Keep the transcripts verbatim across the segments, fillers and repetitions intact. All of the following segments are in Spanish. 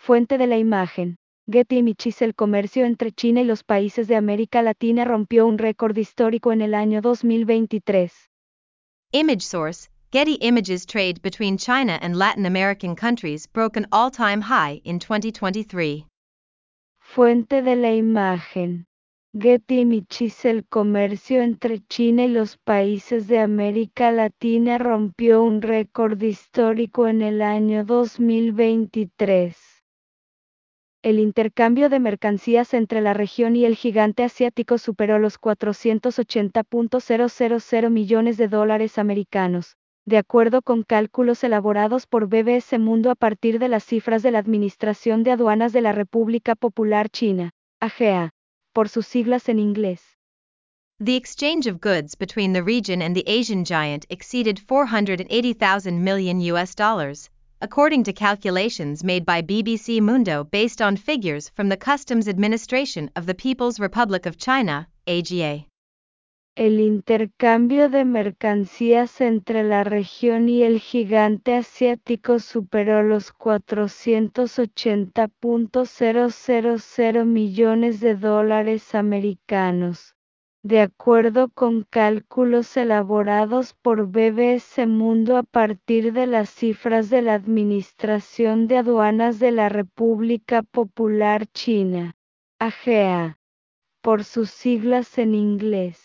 Fuente de la imagen. Getty Images. El comercio entre China y los países de América Latina rompió un récord histórico en el año dos mil veintitrés. Image source, Getty Images. Trade between China and Latin American countries broke an all-time high in twenty twenty-three. Fuente de la imagen. Getty Images. El comercio entre China y los países de América Latina rompió un récord histórico en el año dos mil veintitrés. El intercambio de mercancías entre la región y el gigante asiático superó los cuatrocientos ochenta punto mil millones de dólares americanos, de acuerdo con cálculos elaborados por B B S Mundo a partir de las cifras de la Administración de Aduanas de la República Popular China, A G A, por sus siglas en inglés. The exchange of goods between the region and the Asian giant exceeded four hundred eighty thousand million U S dollars, according to calculations made by B B C Mundo based on figures from the Customs Administration of the People's Republic of China, A G A. El intercambio de mercancías entre la región y el gigante asiático superó los cuatrocientos ochenta punto mil millones de dólares americanos, de acuerdo con cálculos elaborados por B B S Mundo a partir de las cifras de la Administración de Aduanas de la República Popular China, A G A, por sus siglas en inglés.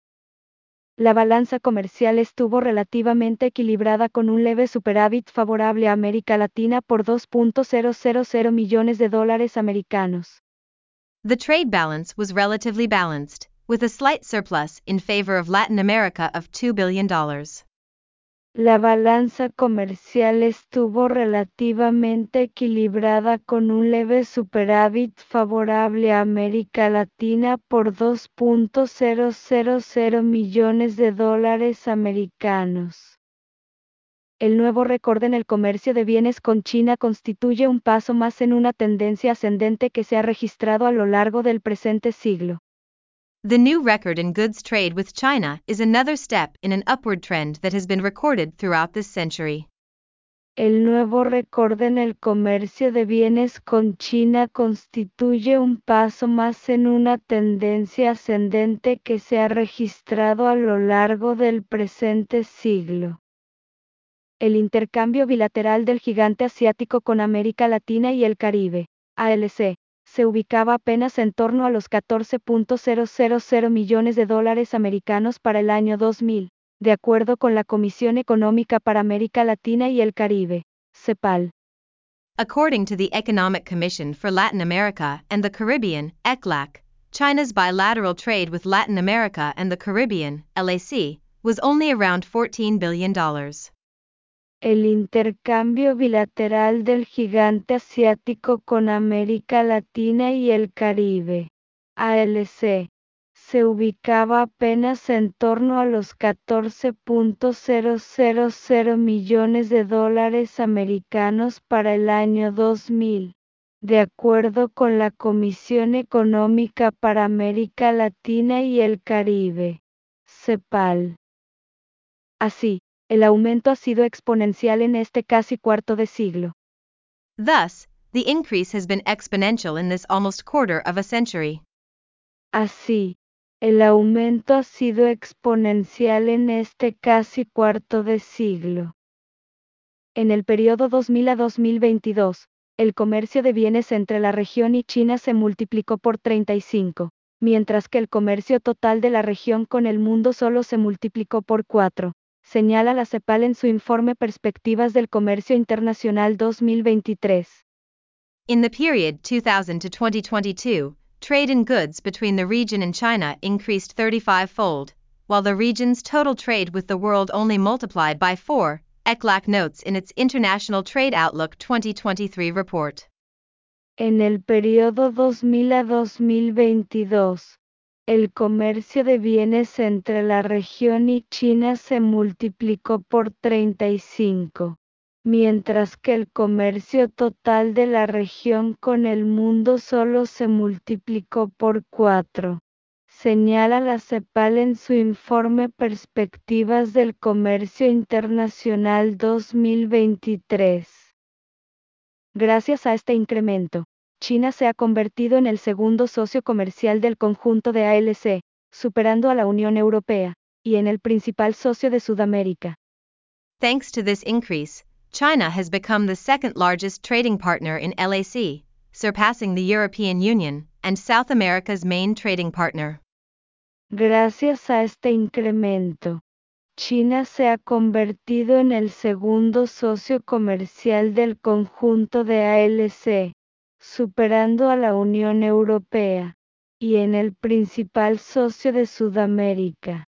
La balanza comercial estuvo relativamente equilibrada con un leve superávit favorable a América Latina por dos punto mil millones de dólares americanos. The trade balance was relatively balanced, with a slight surplus in favor of Latin America of two billion dollars. La balanza comercial estuvo relativamente equilibrada con un leve superávit favorable a América Latina por dos punto mil millones de dólares americanos. El nuevo récord en el comercio de bienes con China constituye un paso más en una tendencia ascendente que se ha registrado a lo largo del presente siglo. The new record in goods trade with China is another step in an upward trend that has been recorded throughout this century. El nuevo récord en el comercio de bienes con China constituye un paso más en una tendencia ascendente que se ha registrado a lo largo del presente siglo. El intercambio bilateral del gigante asiático con América Latina y el Caribe, A L C, se ubicaba apenas en torno a los catorce punto mil millones de dólares americanos para el año dos mil, de acuerdo con la Comisión Económica para América Latina y el Caribe, CEPAL. According to the Economic Commission for Latin America and the Caribbean, E C L A C, China's bilateral trade with Latin America and the Caribbean, L A C, was only around fourteen billion dollars. El intercambio bilateral del gigante asiático con América Latina y el Caribe, A L C, se ubicaba apenas en torno a los catorce punto mil millones de dólares americanos para el año dos mil, de acuerdo con la Comisión Económica para América Latina y el Caribe, CEPAL. Así, el aumento ha sido exponencial en este casi cuarto de siglo. Thus, the increase has been exponential in this almost quarter of a century. Así, el aumento ha sido exponencial en este casi cuarto de siglo. En el periodo dos mil a dos mil veintidós, el comercio de bienes entre la región y China se multiplicó por treinta y cinco, mientras que el comercio total de la región con el mundo solo se multiplicó por cuatro. Señala la CEPAL en su informe Perspectivas del Comercio Internacional dos mil veintitrés. In the period two thousand to twenty twenty-two, trade in goods between the region and China increased thirty-five-fold, while the region's total trade with the world only multiplied by four, E C L A C notes in its International Trade Outlook twenty twenty-three report. En el periodo dos mil a dos mil veintidós, el comercio de bienes entre la región y China se multiplicó por treinta y cinco, mientras que el comercio total de la región con el mundo solo se multiplicó por cuatro, señala la CEPAL en su informe Perspectivas del Comercio Internacional dos mil veintitrés. Gracias a este incremento, China se ha convertido en el segundo socio comercial del conjunto de A L C, superando a la Unión Europea, y en el principal socio de Sudamérica. Thanks to this increase, China has become the second largest trading partner in L A C, surpassing the European Union and South America's main trading partner. Gracias a este incremento, China se ha convertido en el segundo socio comercial del conjunto de A L C, superando a la Unión Europea, y en el principal socio de Sudamérica.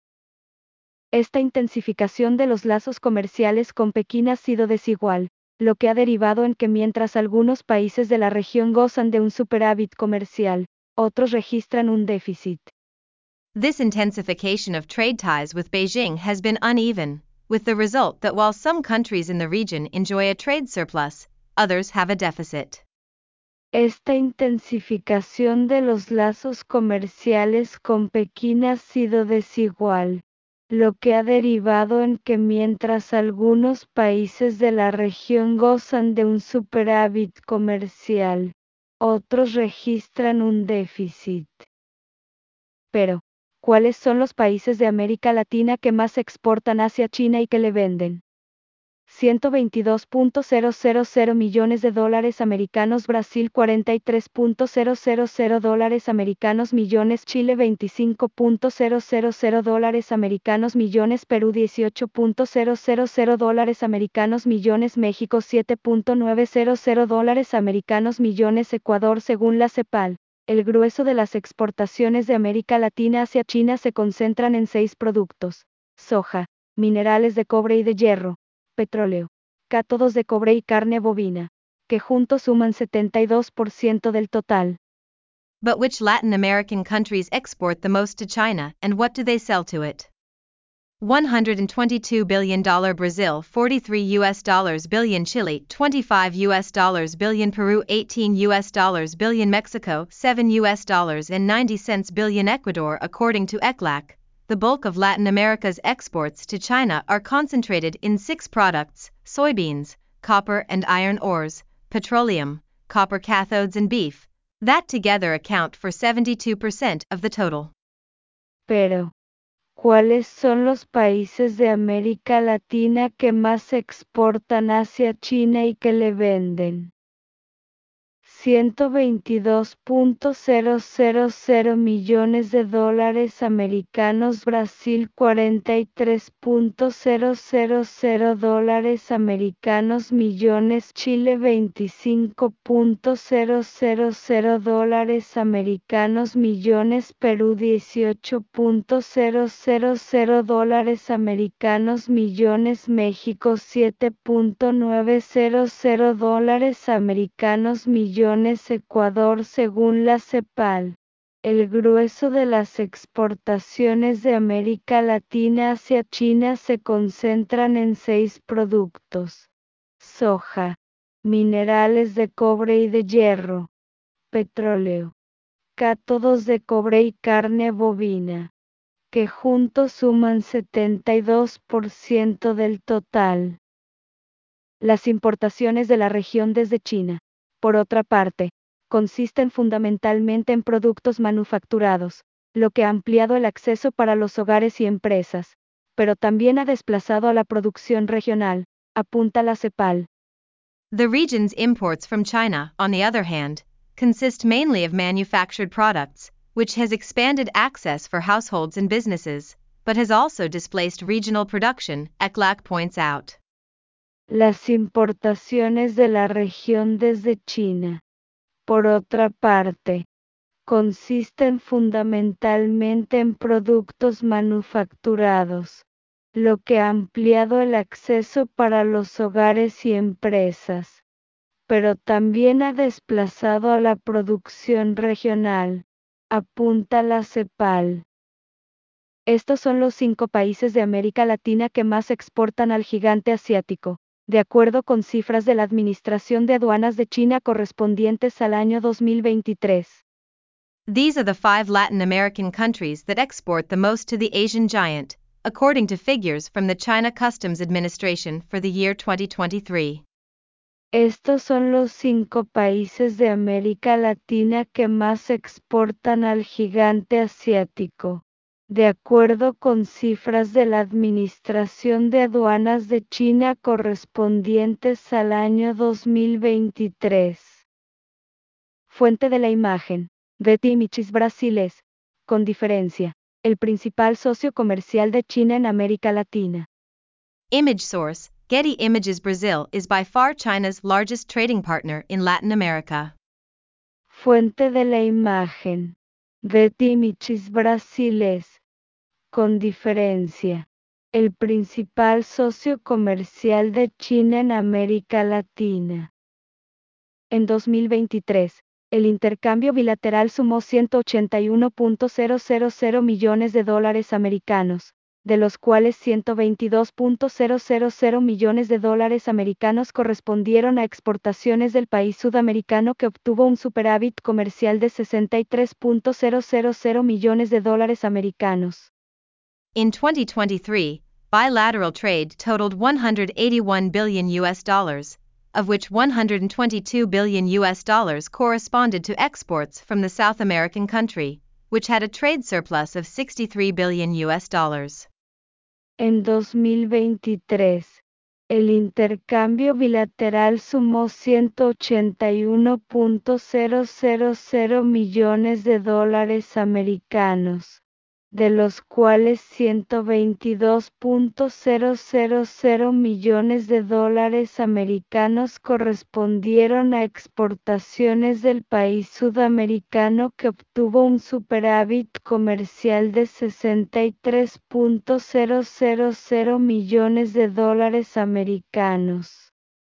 Esta intensificación de los lazos comerciales con Pekín ha sido desigual, lo que ha derivado en que mientras algunos países de la región gozan de un superávit comercial, otros registran un déficit. This intensification of trade ties with Beijing has been uneven, with the result that while some countries in the region enjoy a trade surplus, others have a deficit. Esta intensificación de los lazos comerciales con Pekín ha sido desigual, lo que ha derivado en que mientras algunos países de la región gozan de un superávit comercial, otros registran un déficit. Pero, ¿cuáles son los países de América Latina que más exportan hacia China y que le venden? ciento veintidós punto cero cero cero millones de dólares americanos, Brasil cuarenta y tres punto cero cero cero dólares americanos millones, Chile veinticinco punto cero cero cero dólares americanos millones, Perú dieciocho punto cero cero cero dólares americanos millones, México siete punto novecientos dólares americanos millones, Ecuador. Según la CEPAL, el grueso de las exportaciones de América Latina hacia China se concentran en seis productos: soja, minerales de cobre y de hierro, petróleo, cátodos de cobre y carne bovina, que juntos suman setenta y dos por ciento del total. But which Latin American countries export the most to China, and what do they sell to it? one hundred twenty-two billion dollars Brazil, forty-three U S dollars billion Chile, twenty-five U S dollars billion Peru, eighteen U S dollars billion Mexico, seven U S dollars and ninety cents billion Ecuador. According to E C L A C, the bulk of Latin America's exports to China are concentrated in six products: soybeans, copper and iron ores, petroleum, copper cathodes and beef, that together account for seventy-two percent of the total. Pero, ¿cuáles son los países de América Latina que más exportan hacia China y que le venden? ciento veintidós punto cero cero cero millones de dólares americanos, Brasil cuarenta y tres punto cero cero cero dólares americanos millones, Chile veinticinco punto cero cero cero dólares americanos millones, Perú dieciocho punto cero cero cero dólares americanos millones, México siete punto novecientos dólares americanos millones, Ecuador. Según la CEPAL, el grueso de las exportaciones de América Latina hacia China se concentran en seis productos: soja, minerales de cobre y de hierro, petróleo, cátodos de cobre y carne bovina, que juntos suman setenta y dos por ciento del total. Las importaciones de la región desde China, por otra parte, consisten fundamentalmente en productos manufacturados, lo que ha ampliado el acceso para los hogares y empresas, pero también ha desplazado a la producción regional, apunta la CEPAL. The region's imports from China, on the other hand, consist mainly of manufactured products, which has expanded access for households and businesses, but has also displaced regional production, E C L A C points out. Las importaciones de la región desde China, por otra parte, consisten fundamentalmente en productos manufacturados, lo que ha ampliado el acceso para los hogares y empresas, pero también ha desplazado a la producción regional, apunta la CEPAL. Estos son los cinco países de América Latina que más exportan al gigante asiático, de acuerdo con cifras de la Administración de Aduanas de China correspondientes al año dos mil veintitrés. These are the five Latin American countries that export the most to the Asian giant, according to figures from the China Customs Administration for the year twenty twenty-three. Estos son los cinco países de América Latina que más exportan al gigante asiático, de acuerdo con cifras de la Administración de Aduanas de China correspondientes al año dos mil veintitrés. Fuente de la imagen: Getty Images Brasil es, con diferencia, el principal socio comercial de China en América Latina. Image source: Getty Images Brazil is by far China's largest trading partner in Latin America. Fuente de la imagen: Getty Images Brasil es, con diferencia, el principal socio comercial de China en América Latina. En dos mil veintitrés, el intercambio bilateral sumó ciento ochenta y uno punto cero cero cero millones de dólares americanos, de los cuales ciento veintidós punto cero cero cero millones de dólares americanos correspondieron a exportaciones del país sudamericano, que obtuvo un superávit comercial de sesenta y tres punto cero cero cero millones de dólares americanos. In twenty twenty-three, bilateral trade totaled one hundred eighty-one billion U S dollars, of which one hundred twenty-two billion U S dollars corresponded to exports from the South American country, which had a trade surplus of sixty-three billion U S dollars. En dos mil veintitrés, el intercambio bilateral sumó ciento ochenta y uno punto cero cero cero millones de dólares americanos, de los cuales ciento veintidós punto cero cero cero millones de dólares americanos correspondieron a exportaciones del país sudamericano, que obtuvo un superávit comercial de sesenta y tres punto cero cero cero millones de dólares americanos.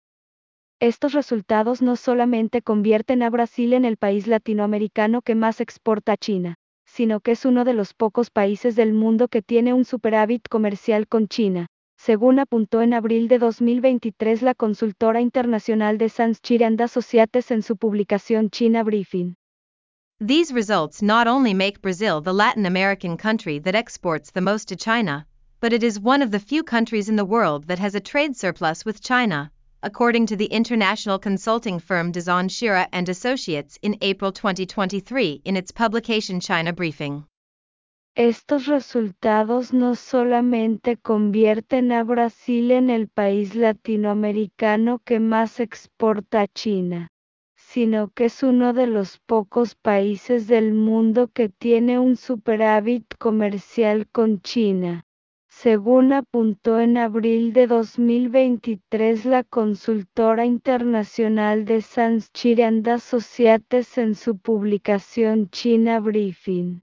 Estos resultados no solamente convierten a Brasil en el país latinoamericano que más exporta a China, sino que es uno de los pocos países del mundo que tiene un superávit comercial con China, según apuntó en abril de dos mil veintitrés la consultora internacional de Sanschiri and Associates en su publicación China Briefing. These results not only make Brazil the Latin American country that exports the most to China, but it is one of the few countries in the world that has a trade surplus with China, according to the international consulting firm Dazan Shira and Associates in April twenty twenty-three in its publication China Briefing. Estos resultados no solamente convierten a Brasil en el país latinoamericano que más exporta a China, sino que es uno de los pocos países del mundo que tiene un superávit comercial con China, según apuntó en abril de dos mil veintitrés la consultora internacional de Sanschiri and Associates en su publicación China Briefing.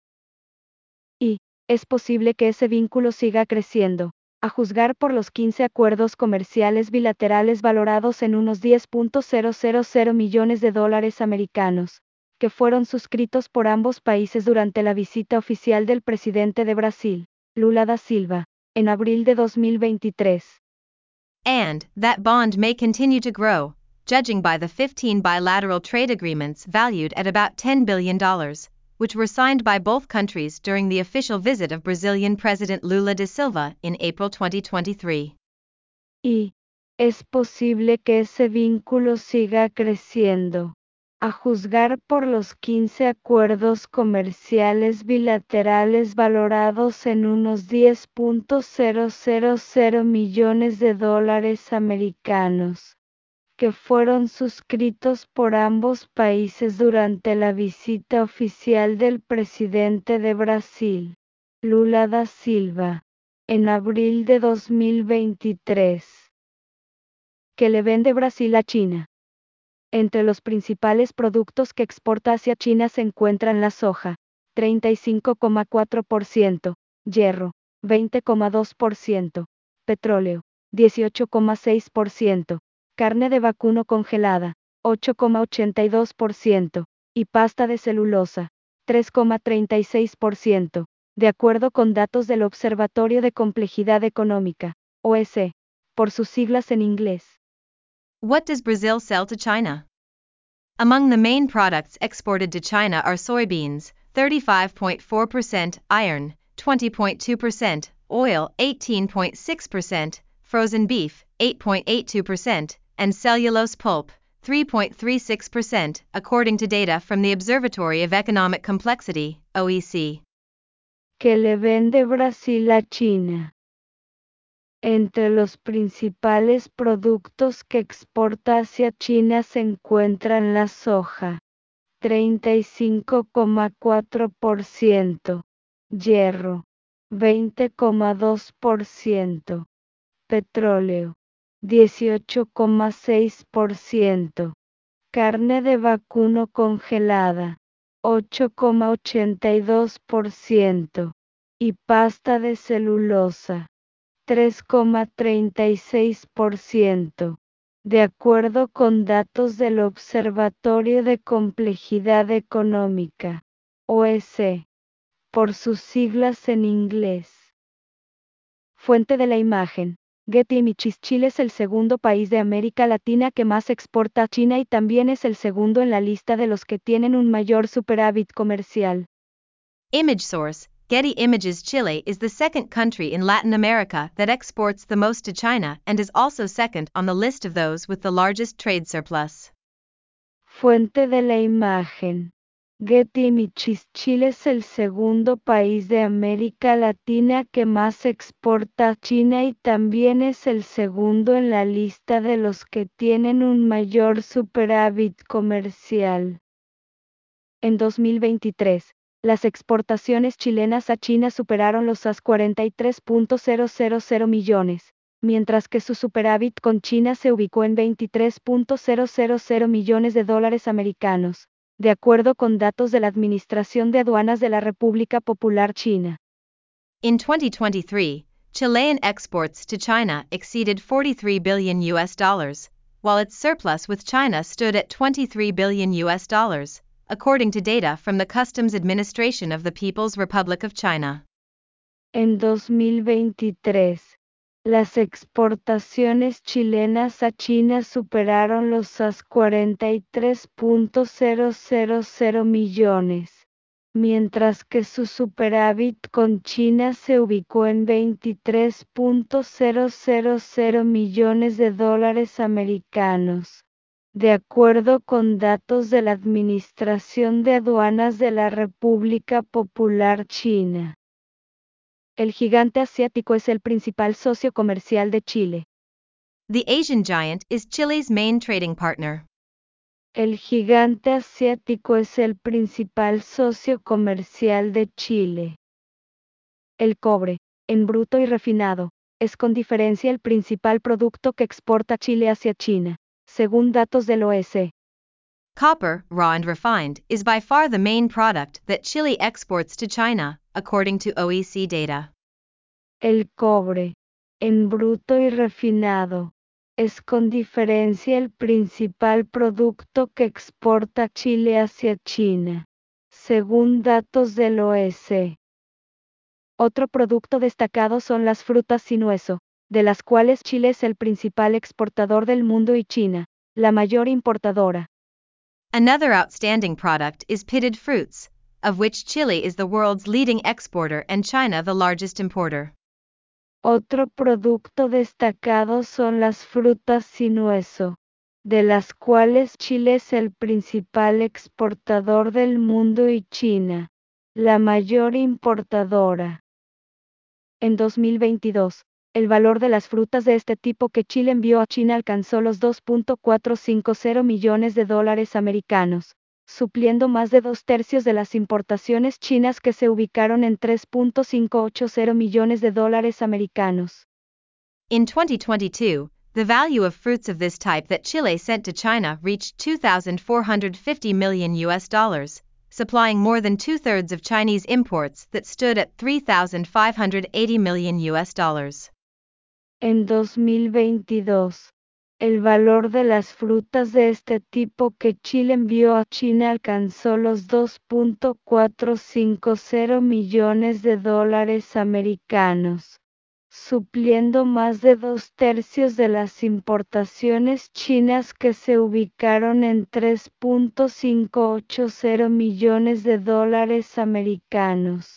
Y es posible que ese vínculo siga creciendo, a juzgar por los quince acuerdos comerciales bilaterales valorados en unos diez punto cero cero cero millones de dólares americanos, que fueron suscritos por ambos países durante la visita oficial del presidente de Brasil, Lula da Silva, en abril de dos mil veintitrés. And that bond may continue to grow, judging by the fifteen bilateral trade agreements valued at about ten billion dollars, which were signed by both countries during the official visit of Brazilian President Lula da Silva in April twenty twenty-three. Y es posible que ese vínculo siga creciendo, a juzgar por los quince acuerdos comerciales bilaterales valorados en unos diez punto cero cero cero millones de dólares americanos, que fueron suscritos por ambos países durante la visita oficial del presidente de Brasil, Lula da Silva, en abril de dos mil veintitrés. ¿Qué le vende Brasil a China? Entre los principales productos que exporta hacia China se encuentran la soja, treinta y cinco coma cuatro por ciento, hierro, veinte coma dos por ciento, petróleo, dieciocho coma seis por ciento, carne de vacuno congelada, ocho coma ochenta y dos por ciento, y pasta de celulosa, tres coma treinta y seis por ciento, de acuerdo con datos del Observatorio de Complejidad Económica, O E C, por sus siglas en inglés. What does Brazil sell to China? Among the main products exported to China are soybeans, thirty-five point four percent, iron, twenty point two percent, oil, eighteen point six percent, frozen beef, eight point eight two percent, and cellulose pulp, three point three six percent, according to data from the Observatory of Economic Complexity, O E C. Que le vende Brasil a China. Entre los principales productos que exporta hacia China se encuentran la soja, treinta y cinco coma cuatro por ciento, hierro, veinte coma dos por ciento, petróleo, dieciocho coma seis por ciento, carne de vacuno congelada, ocho coma ochenta y dos por ciento, y pasta de celulosa, tres coma treinta y seis por ciento, de acuerdo con datos del Observatorio de Complejidad Económica, O E C, por sus siglas en inglés. Fuente de la imagen. Getty Images. Chile es el segundo país de América Latina que más exporta a China y también es el segundo en la lista de los que tienen un mayor superávit comercial. Image source. Getty Images. Chile is the second country in Latin America that exports the most to China and is also second on the list of those with the largest trade surplus. Fuente de la imagen. Getty Images. Chile es el segundo país de América Latina que más exporta a China y también es el segundo en la lista de los que tienen un mayor superávit comercial. En dos mil veintitrés, las exportaciones chilenas a China superaron los cuarenta y tres punto cero cero cero millones, mientras que su superávit con China se ubicó en veintitrés punto cero cero cero millones de dólares americanos, de acuerdo con datos de la Administración de Aduanas de la República Popular China. In twenty twenty-three, Chilean exports to China exceeded forty-three billion U S dollars, while its surplus with China stood at twenty-three billion U S dollars, according to data from the Customs Administration of the People's Republic of China. En dos mil veintitrés, las exportaciones chilenas a China superaron los cuarenta y tres punto cero cero cero millones, mientras que su superávit con China se ubicó en veintitrés punto cero cero cero millones de dólares americanos, de acuerdo con datos de la Administración de Aduanas de la República Popular China. El gigante asiático es el principal socio comercial de Chile. The Asian giant is Chile's main trading partner. El gigante asiático es el principal socio comercial de Chile. El cobre, en bruto y refinado, es con diferencia el principal producto que exporta Chile hacia China, según datos del O E C. Copper, raw and refined, is by far the main product that Chile exports to China, according to O E C data. El cobre, en bruto y refinado, es con diferencia el principal producto que exporta Chile hacia China, según datos del O E C. Otro producto destacado son las frutas sin hueso, de las cuales Chile es el principal exportador del mundo y China, la mayor importadora. Another outstanding product is pitted fruits, of which Chile is the world's leading exporter and China the largest importer. Otro producto destacado son las frutas sin hueso, de las cuales Chile es el principal exportador del mundo y China, la mayor importadora. En dos mil veintidós, el valor de las frutas de este tipo que Chile envió a China alcanzó los dos punto cuatrocientos cincuenta millones de dólares americanos, supliendo más de dos tercios de las importaciones chinas que se ubicaron en tres punto quinientos ochenta millones de dólares americanos. In twenty twenty-two, the value of fruits of this type that Chile sent to China reached two thousand four hundred fifty million U S dollars, supplying more than two-thirds of Chinese imports that stood at three thousand five hundred eighty million U S dollars. En dos mil veintidós, el valor de las frutas de este tipo que Chile envió a China alcanzó los dos punto cuatrocientos cincuenta millones de dólares americanos, supliendo más de dos tercios de las importaciones chinas que se ubicaron en tres punto quinientos ochenta millones de dólares americanos.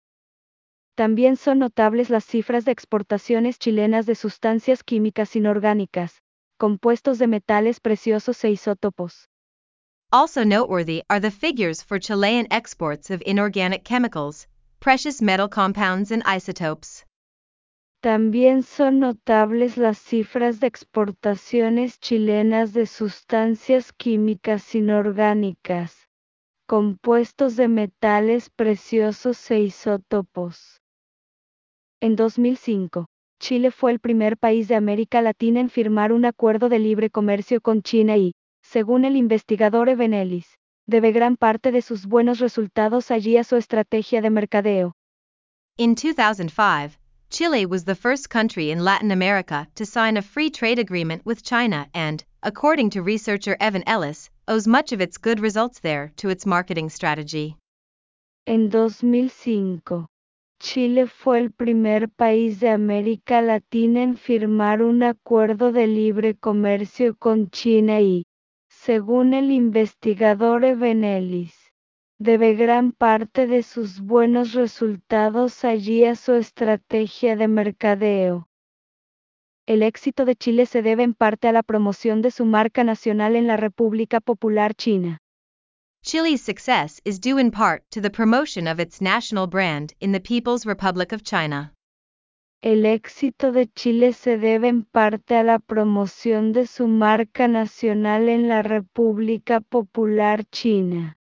También son notables las cifras de exportaciones chilenas de sustancias químicas inorgánicas, compuestos de metales preciosos e isótopos. Also noteworthy are the figures for Chilean exports of inorganic chemicals, precious metal compounds and isotopes. También son notables las cifras de exportaciones chilenas de sustancias químicas inorgánicas, compuestos de metales preciosos e isótopos. En dos mil cinco, Chile fue el primer país de América Latina en firmar un acuerdo de libre comercio con China y, según el investigador Evan Ellis, debe gran parte de sus buenos resultados allí a su estrategia de mercadeo. In two thousand five, Chile was the first country in Latin America to sign a free trade agreement with China and, according to researcher Evan Ellis, owes much of its good results there to its marketing strategy. En dos mil cinco, Chile fue el primer país de América Latina en firmar un acuerdo de libre comercio con China y, según el investigador Evan Ellis, debe gran parte de sus buenos resultados allí a su estrategia de mercadeo. El éxito de Chile se debe en parte a la promoción de su marca nacional en la República Popular China. Chile's success is due in part to the promotion of its national brand in the People's Republic of China. El éxito de Chile se debe en parte a la promoción de su marca nacional en la República Popular China.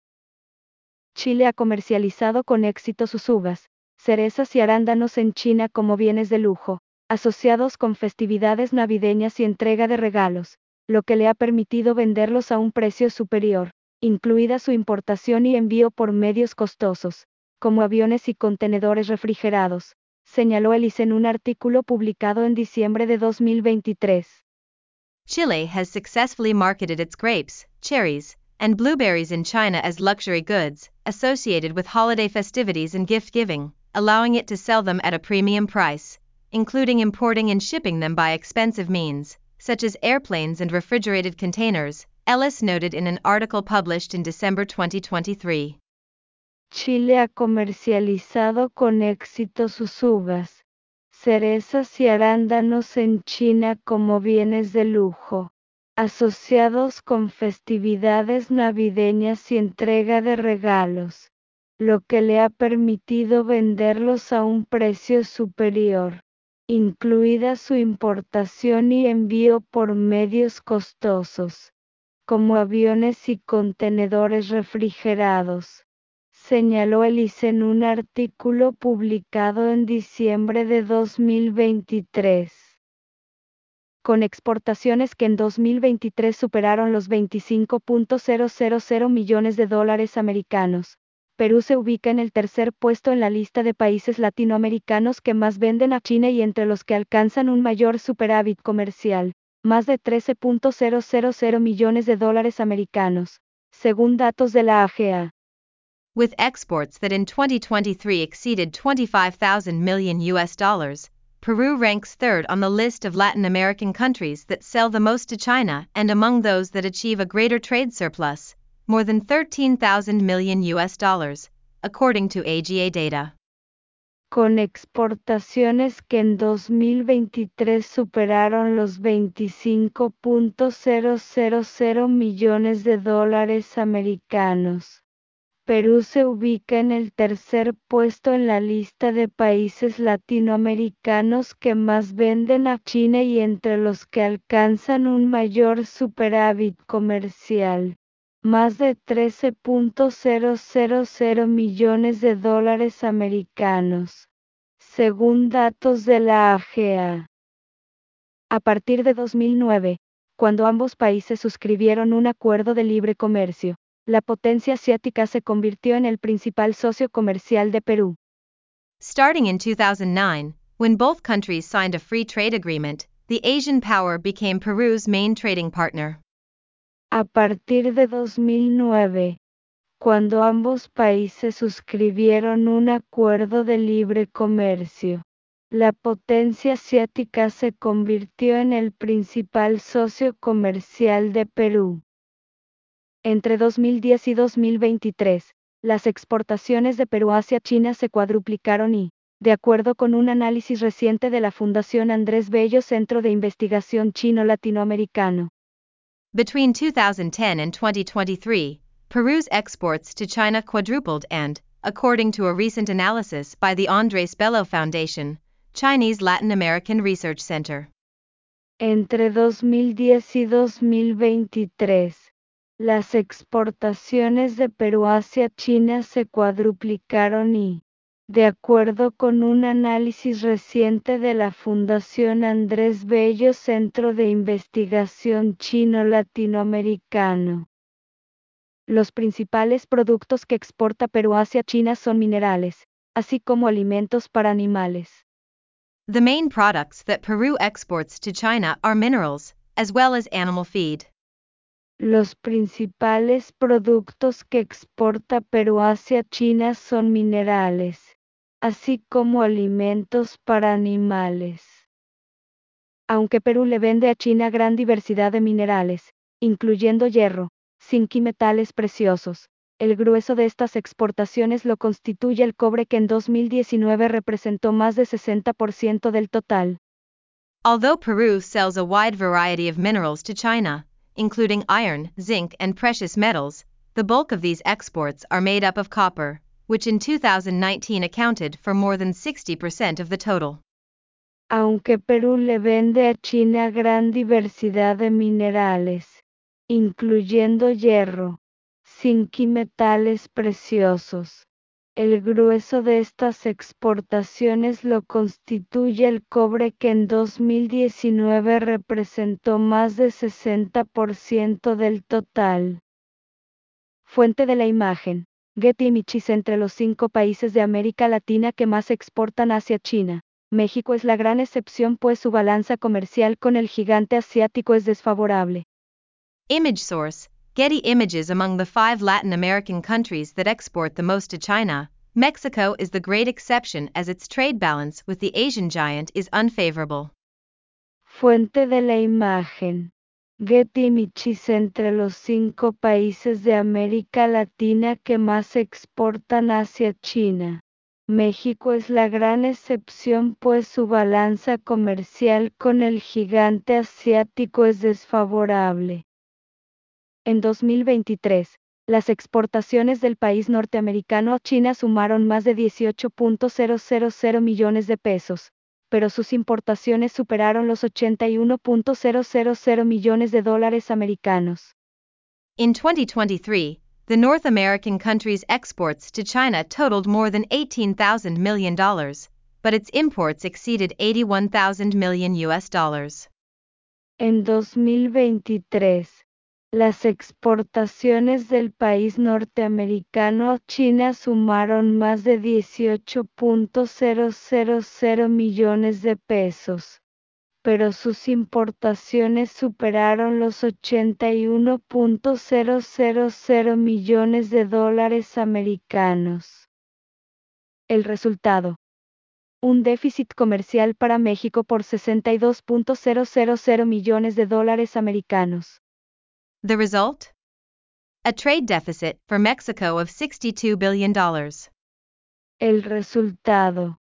Chile ha comercializado con éxito sus uvas, cerezas y arándanos en China como bienes de lujo, asociados con festividades navideñas y entrega de regalos, lo que le ha permitido venderlos a un precio superior, incluida su importación y envío por medios costosos, como aviones y contenedores refrigerados, señaló Ellis en un artículo publicado en diciembre de dos mil veintitrés. Chile has successfully marketed its grapes, cherries, and blueberries in China as luxury goods, associated with holiday festivities and gift-giving, allowing it to sell them at a premium price, including importing and shipping them by expensive means, such as airplanes and refrigerated containers, Ellis noted in an article published in December twenty twenty-three. Chile ha comercializado con éxito sus uvas, cerezas y arándanos en China como bienes de lujo, asociados con festividades navideñas y entrega de regalos, lo que le ha permitido venderlos a un precio superior, incluida su importación y envío por medios costosos, como aviones y contenedores refrigerados, señaló Ellis en un artículo publicado en diciembre de dos mil veintitrés. Con exportaciones que en dos mil veintitrés superaron los veinticinco punto cero cero cero millones de dólares americanos, Perú se ubica en el tercer puesto en la lista de países latinoamericanos que más venden a China y entre los que alcanzan un mayor superávit comercial, más de trece punto cero cero cero millones de dólares americanos, según datos de la A G A. With exports that in twenty twenty-three exceeded twenty-five thousand million U S dollars, Peru ranks third on the list of Latin American countries that sell the most to China and among those that achieve a greater trade surplus, more than thirteen thousand million U S dollars, according to A G A data. Con exportaciones que en dos mil veintitrés superaron los veinticinco punto cero cero cero millones de dólares americanos. Perú se ubica en el tercer puesto en la lista de países latinoamericanos que más venden a China y entre los que alcanzan un mayor superávit comercial, más de trece punto cero cero cero millones de dólares americanos, según datos de la A G A. A partir de dos mil nueve, cuando ambos países suscribieron un acuerdo de libre comercio, la potencia asiática se convirtió en el principal socio comercial de Perú. Starting in two thousand nine, when both countries signed a free trade agreement, the Asian power became Peru's main trading partner. A partir de dos mil nueve, cuando ambos países suscribieron un acuerdo de libre comercio, la potencia asiática se convirtió en el principal socio comercial de Perú. Entre dos mil diez y dos mil veintitrés, las exportaciones de Perú hacia China se cuadruplicaron y, de acuerdo con un análisis reciente de la Fundación Andrés Bello Centro de Investigación Chino-Latinoamericano. Between two thousand ten and twenty twenty-three, Peru's exports to China quadrupled and, according to a recent analysis by the Andrés Bello Foundation, Chinese Latin American Research Center. Entre dos mil diez y dos mil veintitrés, las exportaciones de Perú hacia China se cuadruplicaron y, de acuerdo con un análisis reciente de la Fundación Andrés Bello Centro de Investigación Chino-Latinoamericano, los principales productos que exporta Perú hacia China son minerales, así como alimentos para animales. The main products that Peru exports to China are minerals, as well as animal feed. Los principales productos que exporta Perú hacia China son minerales, así como alimentos para animales. Aunque Perú le vende a China gran diversidad de minerales, incluyendo hierro, zinc y metales preciosos, el grueso de estas exportaciones lo constituye el cobre, que en dos mil diecinueve representó más de sesenta por ciento del total. Although Peru sells a wide variety of minerals to China, including iron, zinc, and precious metals, the bulk of these exports are made up of copper, which in two thousand nineteen accounted for more than sixty percent of the total. Aunque Perú le vende a China gran diversidad de minerales, incluyendo hierro, zinc y metales preciosos, el grueso de estas exportaciones lo constituye el cobre, que en dos mil diecinueve representó más de sesenta por ciento del total. Fuente de la imagen: Getty Images. Entre los cinco países de América Latina que más exportan hacia China, México es la gran excepción, pues su balanza comercial con el gigante asiático es desfavorable. Image source: Getty Images. Among the five Latin American countries that export the most to China, Mexico is the great exception, as its trade balance with the Asian giant is unfavorable. Fuente de la imagen: Getty Images. Entre los cinco países de América Latina que más exportan hacia China, México es la gran excepción, pues su balanza comercial con el gigante asiático es desfavorable. En dos mil veintitrés, las exportaciones del país norteamericano a China sumaron más de dieciocho punto cero cero cero millones de pesos, pero sus importaciones superaron los ochenta y uno punto cero cero cero millones de dólares americanos. In twenty twenty-three, the North American country's exports to China totaled more than eighteen thousand million dollars, but its imports exceeded eighty-one thousand million U S dollars. En dos mil veintitrés, las exportaciones del país norteamericano a China sumaron más de dieciocho punto cero cero cero millones de pesos, pero sus importaciones superaron los ochenta y uno punto cero cero cero millones de dólares americanos. El resultado: un déficit comercial para México por sesenta y dos punto cero cero cero millones de dólares americanos. The result? A trade deficit for Mexico of sixty-two billion dollars. El resultado: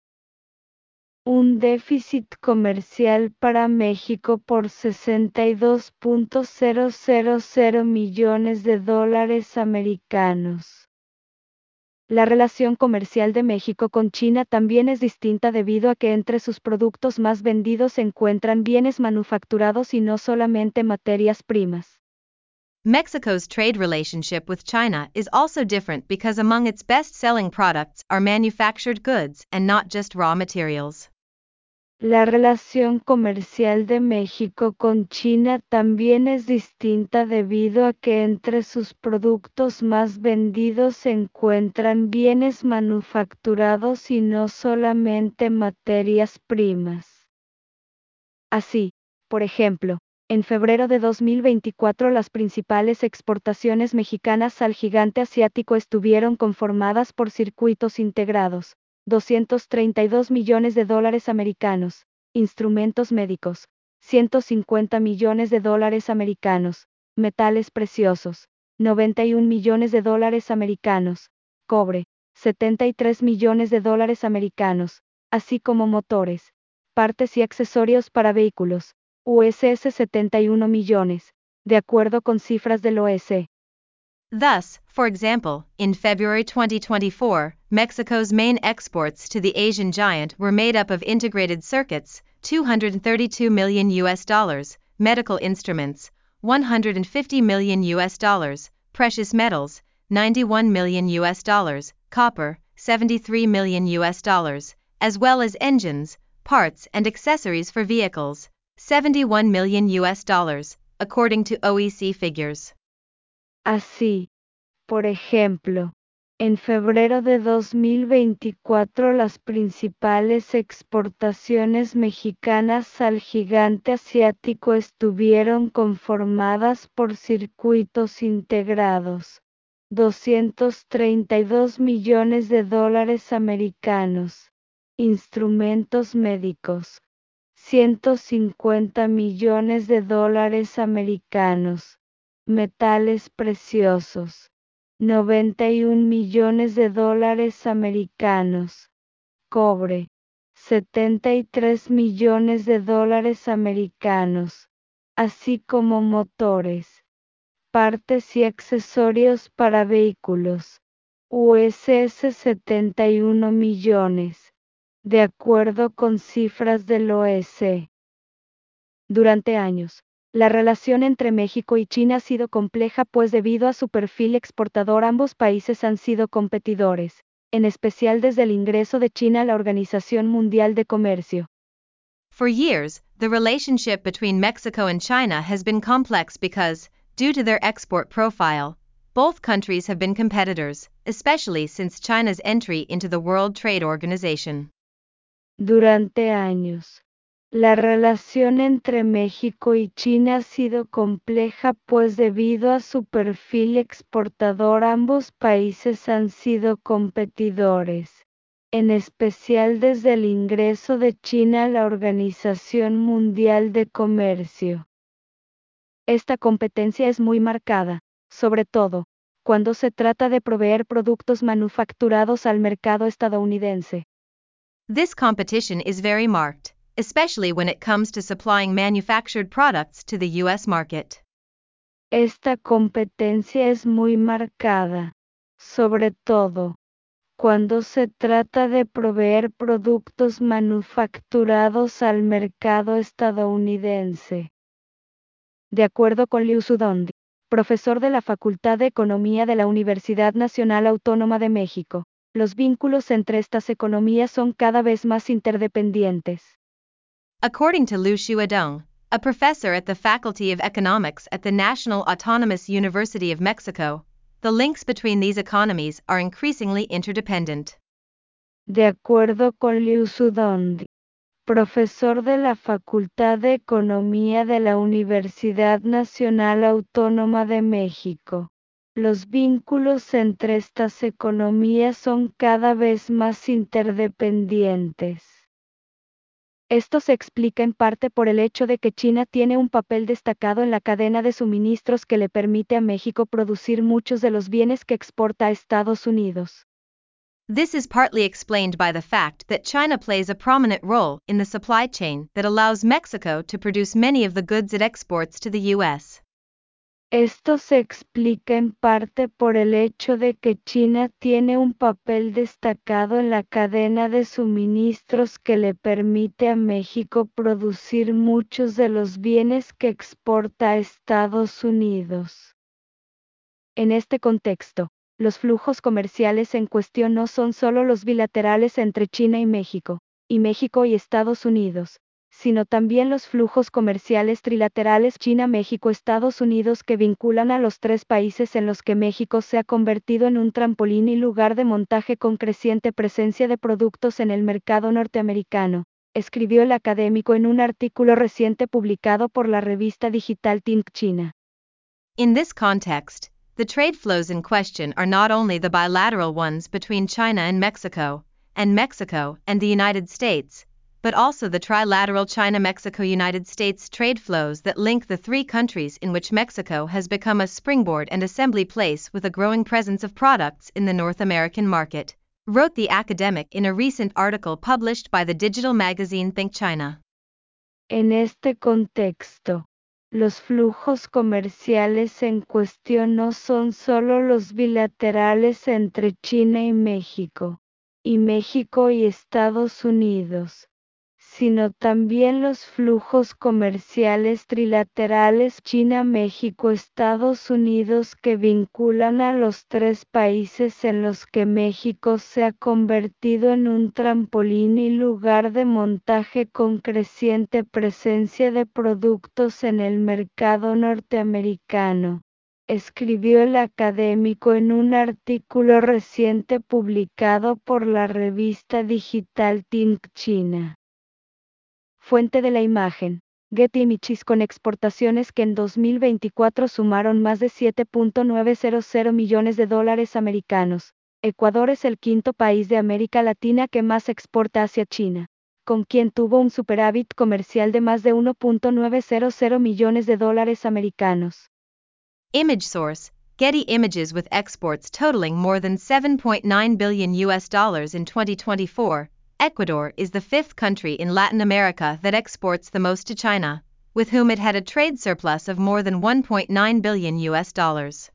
un déficit comercial para México por sesenta y dos punto cero cero cero millones de dólares americanos. La relación comercial de México con China también es distinta, debido a que entre sus productos más vendidos se encuentran bienes manufacturados y no solamente materias primas. Mexico's trade relationship with China is also different because among its best-selling products are manufactured goods and not just raw materials. La relación comercial de México con China también es distinta, debido a que entre sus productos más vendidos se encuentran bienes manufacturados y no solamente materias primas. Así, por ejemplo, en febrero de dos mil veinticuatro las principales exportaciones mexicanas al gigante asiático estuvieron conformadas por circuitos integrados, doscientos treinta y dos millones de dólares americanos, instrumentos médicos, ciento cincuenta millones de dólares americanos, metales preciosos, noventa y un millones de dólares americanos, cobre, setenta y tres millones de dólares americanos, así como motores, partes y accesorios para vehículos, U S setenta y uno millones, de acuerdo con cifras del O E C. Thus, for example, in February twenty twenty-four, Mexico's main exports to the Asian giant were made up of integrated circuits, two hundred thirty-two million U S dollars, medical instruments, one hundred fifty million U S dollars, precious metals, ninety-one million U S dollars, copper, seventy-three million U S dollars, as well as engines, parts and accessories for vehicles, seventy-one million U S dollars, according to O E C figures. Así, por ejemplo, en febrero de dos mil veinticuatro las principales exportaciones mexicanas al gigante asiático estuvieron conformadas por circuitos integrados, doscientos treinta y dos millones de dólares americanos, instrumentos médicos, ciento cincuenta millones de dólares americanos, metales preciosos, noventa y un millones de dólares americanos, cobre, setenta y tres millones de dólares americanos, así como motores, partes y accesorios para vehículos, U S setenta y uno millones, de acuerdo con cifras del O E C. Durante años, la relación entre México y China ha sido compleja pues debido a su perfil exportador ambos países han sido competidores, en especial desde el ingreso de China a la Organización Mundial de Comercio. For years, the relationship between Mexico and China has been complex because, due to their export profile, both countries have been competitors, especially since China's entry into the World Trade Organization. Durante años, la relación entre México y China ha sido compleja pues debido a su perfil exportador ambos países han sido competidores, en especial desde el ingreso de China a la Organización Mundial de Comercio. Esta competencia es muy marcada, sobre todo, cuando se trata de proveer productos manufacturados al mercado estadounidense. This competition is very marked, especially when it comes to supplying manufactured products to the U S market. Esta competencia es muy marcada, sobre todo, cuando se trata de proveer productos manufacturados al mercado estadounidense. De acuerdo con Liu Sudong, profesor de la Facultad de Economía de la Universidad Nacional Autónoma de México, los vínculos entre estas economías son cada vez más interdependientes. According to Liu Shuadong, a professor at the Faculty of Economics at the National Autonomous University of Mexico, the links between these economies are increasingly interdependent. De acuerdo con Liu Sudong, profesor de la Facultad de Economía de la Universidad Nacional Autónoma de México, los vínculos entre estas economías son cada vez más interdependientes. Esto se explica en parte por el hecho de que China tiene un papel destacado en la cadena de suministros que le permite a México producir muchos de los bienes que exporta a Estados Unidos. This is partly explained by the fact that China plays a prominent role in the supply chain that allows Mexico to produce many of the goods it exports to the U S. Esto se explica en parte por el hecho de que China tiene un papel destacado en la cadena de suministros que le permite a México producir muchos de los bienes que exporta a Estados Unidos. En este contexto, los flujos comerciales en cuestión no son solo los bilaterales entre China y México, y México y Estados Unidos, sino también los flujos comerciales trilaterales China, México, Estados Unidos que vinculan a los tres países en los que México se ha convertido en un trampolín y lugar de montaje con creciente presencia de productos en el mercado norteamericano, escribió el académico en un artículo reciente publicado por la revista digital Think China. In this context, the trade flows in question are not only the bilateral ones between China and Mexico, and Mexico and the United States, but also the trilateral China-Mexico-United States trade flows that link the three countries in which Mexico has become a springboard and assembly place with a growing presence of products in the North American market, wrote the academic in a recent article published by the digital magazine Think China. En este contexto, los flujos comerciales en cuestión no son solo los bilaterales entre China y México, y México y Estados Unidos, sino también los flujos comerciales trilaterales China-México-Estados Unidos que vinculan a los tres países en los que México se ha convertido en un trampolín y lugar de montaje con creciente presencia de productos en el mercado norteamericano, escribió el académico en un artículo reciente publicado por la revista digital Think China. Fuente de la imagen: Getty Images. Con exportaciones que en dos mil veinticuatro sumaron más de siete punto novecientos millones de dólares americanos, Ecuador es el quinto país de América Latina que más exporta hacia China, con quien tuvo un superávit comercial de más de uno punto novecientos millones de dólares americanos. Image source: Getty Images. With exports totaling more than seven point nine billion U S dollars in twenty twenty-four, Ecuador is the fifth country in Latin America that exports the most to China, with whom it had a trade surplus of more than one point nine billion U S dollars.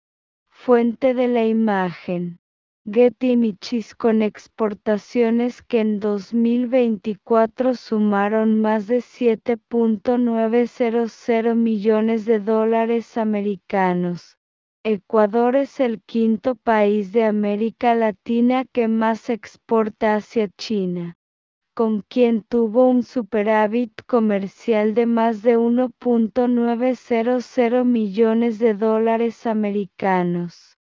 Fuente de la imagen: Getty Images. Con exportaciones que en dos mil veinticuatro sumaron más de siete punto novecientos millones de dólares americanos, Ecuador es el quinto país de América Latina que más exporta hacia China, con quien tuvo un superávit comercial de más de uno punto novecientos millones de dólares americanos.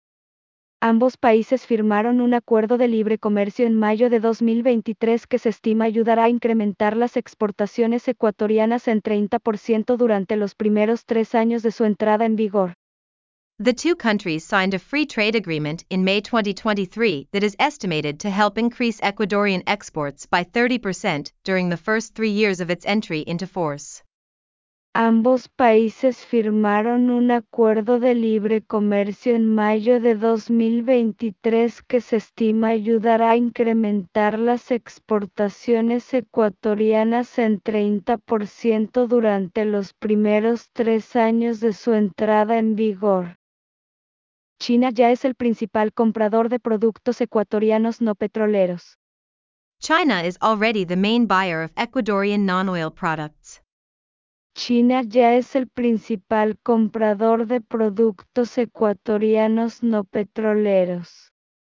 Ambos países firmaron un acuerdo de libre comercio en mayo de dos mil veintitrés que se estima ayudará a incrementar las exportaciones ecuatorianas en treinta por ciento durante los primeros tres años de su entrada en vigor. The two countries signed a free trade agreement in May twenty twenty-three that is estimated to help increase Ecuadorian exports by thirty percent during the first three years of its entry into force. Ambos países firmaron un acuerdo de libre comercio en mayo de dos mil veintitrés que se estima ayudará a incrementar las exportaciones ecuatorianas en treinta por ciento durante los primeros tres años de su entrada en vigor. China ya es el principal comprador de productos ecuatorianos no petroleros. China is already the main buyer of Ecuadorian non-oil products. China ya es el principal comprador de productos ecuatorianos no petroleros.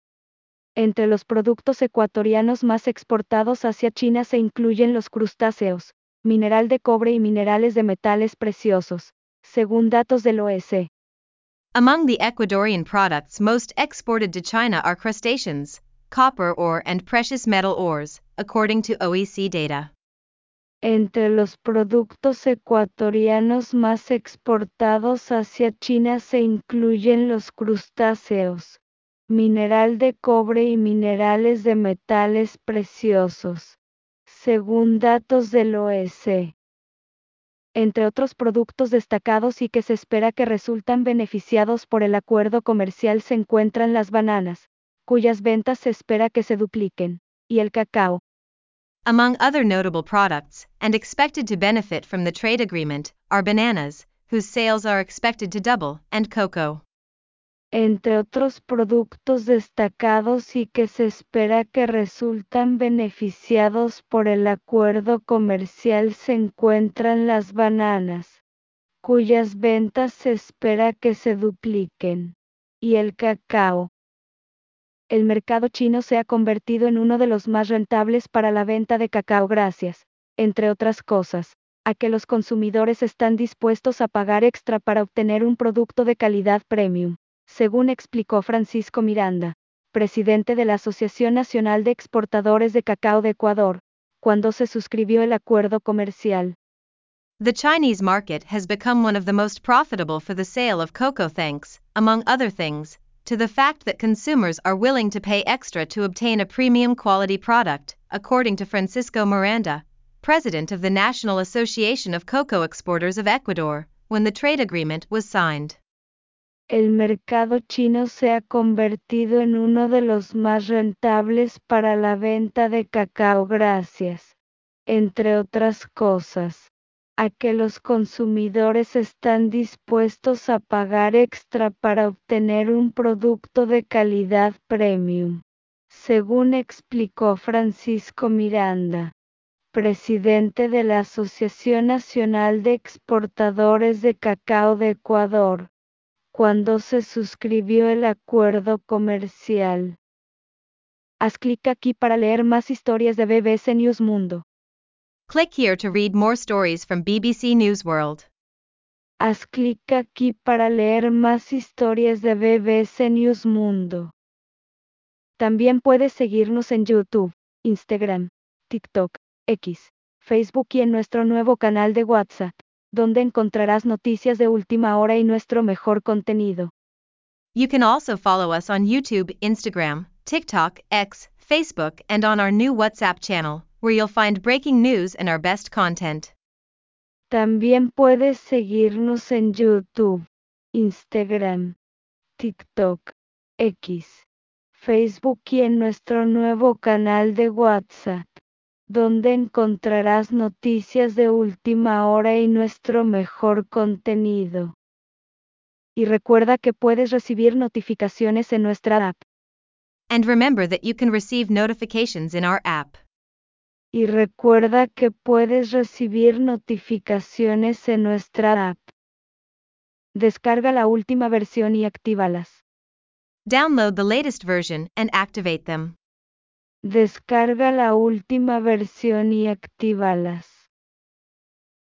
Entre los productos ecuatorianos más exportados hacia China se incluyen los crustáceos, mineral de cobre y minerales de metales preciosos, según datos del O E C. Among the Ecuadorian products most exported to China are crustaceans, copper ore and precious metal ores, according to O E C data. Entre los productos ecuatorianos más exportados hacia China se incluyen los crustáceos, mineral de cobre y minerales de metales preciosos, según datos del O E C. Entre otros productos destacados y que se espera que resultan beneficiados por el acuerdo comercial se encuentran las bananas, cuyas ventas se espera que se dupliquen, y el cacao. Among other notable products, and expected to benefit from the trade agreement, are bananas, whose sales are expected to double, and cocoa. Entre otros productos destacados y que se espera que resultan beneficiados por el acuerdo comercial se encuentran las bananas, cuyas ventas se espera que se dupliquen, y el cacao. El mercado chino se ha convertido en uno de los más rentables para la venta de cacao gracias, entre otras cosas, a que los consumidores están dispuestos a pagar extra para obtener un producto de calidad premium, según explicó Francisco Miranda, presidente de la Asociación Nacional de Exportadores de Cacao de Ecuador, cuando se suscribió el acuerdo comercial. The Chinese market has become one of the most profitable for the sale of cocoa thanks, among other things, to the fact that consumers are willing to pay extra to obtain a premium quality product, according to Francisco Miranda, president of the National Association of Cocoa Exporters of Ecuador, when the trade agreement was signed. el mercado chino se ha convertido en uno de los más rentables para la venta de cacao gracias, entre otras cosas, a que los consumidores están dispuestos a pagar extra para obtener un producto de calidad premium, según explicó Francisco Miranda, presidente de la Asociación Nacional de Exportadores de Cacao de Ecuador, cuando se suscribió el acuerdo comercial. Haz clic aquí para leer más historias de B B C News Mundo. Click here to read more stories from B B C News World. Haz clic aquí para leer más historias de B B C News Mundo. También puedes seguirnos en YouTube, Instagram, TikTok, X, Facebook y en nuestro nuevo canal de WhatsApp, donde encontrarás noticias de última hora y nuestro mejor contenido. You can also follow us on YouTube, Instagram, TikTok, X, Facebook, and on our new WhatsApp channel, where you'll find breaking news and our best content. También puedes seguirnos en YouTube, Instagram, TikTok, X, Facebook y en nuestro nuevo canal de WhatsApp, donde encontrarás noticias de última hora y nuestro mejor contenido. Y recuerda que puedes recibir notificaciones en nuestra app. And remember that you can receive notifications in our app. Y recuerda que puedes recibir notificaciones en nuestra app. Descarga la última versión y actívalas. Download the latest version and activate them. Descarga la última versión y actívalas.